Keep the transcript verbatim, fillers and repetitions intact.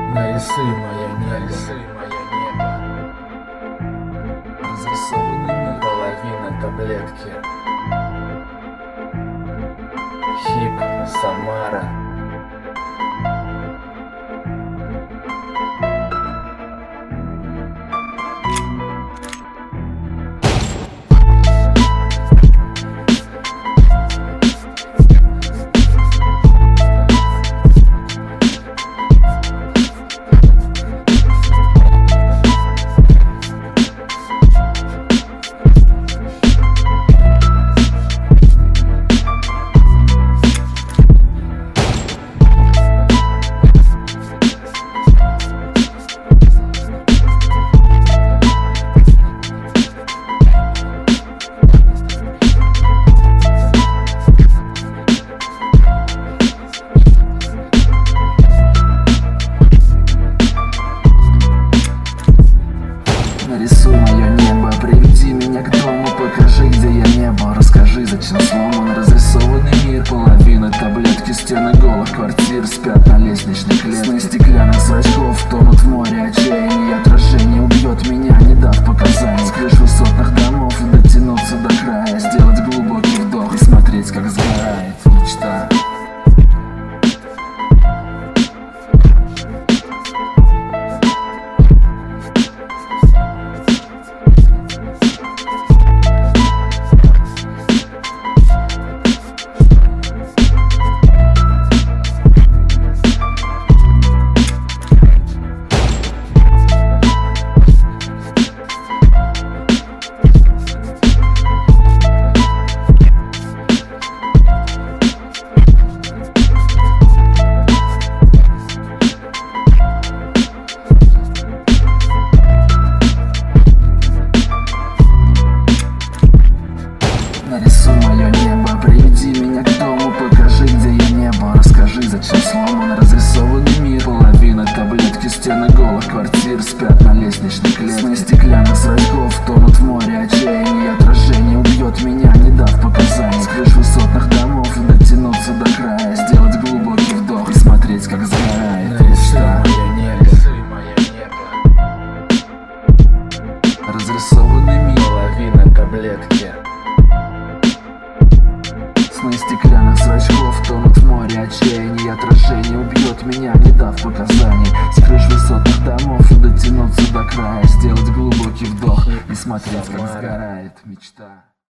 Нарисуй мое небо, нарисуй мое небо. Разрисованными половина таблетки. Хип, Самара. Нарисуй мое небо, приведи меня к дому, покажи, где я не был. Расскажи, зачем сломан разрисованный мир. Половина таблетки, стены голых квартир спят на лестничной клетке. Сны стеклянных зрачков тонут в море отчаяния. Отражение убьет меня, не дав показаний. С крыш высотных домов дотянуться до края, сделать глубокий вдох и смотреть, как сгорает мечта. Нарисуй мое небо, приведи меня к дому, покажи, где я не был. Расскажи, зачем сломан разрисованный мир. Половина таблетки, стены голых квартир спят на лестничной клетке. Сны стеклянных зрачков тонут в море отчаяния. Отражение убьет меня, не дав показаний. С крыш высотных домов дотянуться до края, сделать глубокий вдох и смотреть, как сгорает мечта. Нарисуй мое небо. Разрисованный мир, Половина таблетки. сны стеклянных зрачков тонут в море отчаяния. Отражение убьет меня, не дав показаний. С крыш высотных домов дотянуться до края, сделать глубокий вдох и смотреть, как сгорает мечта.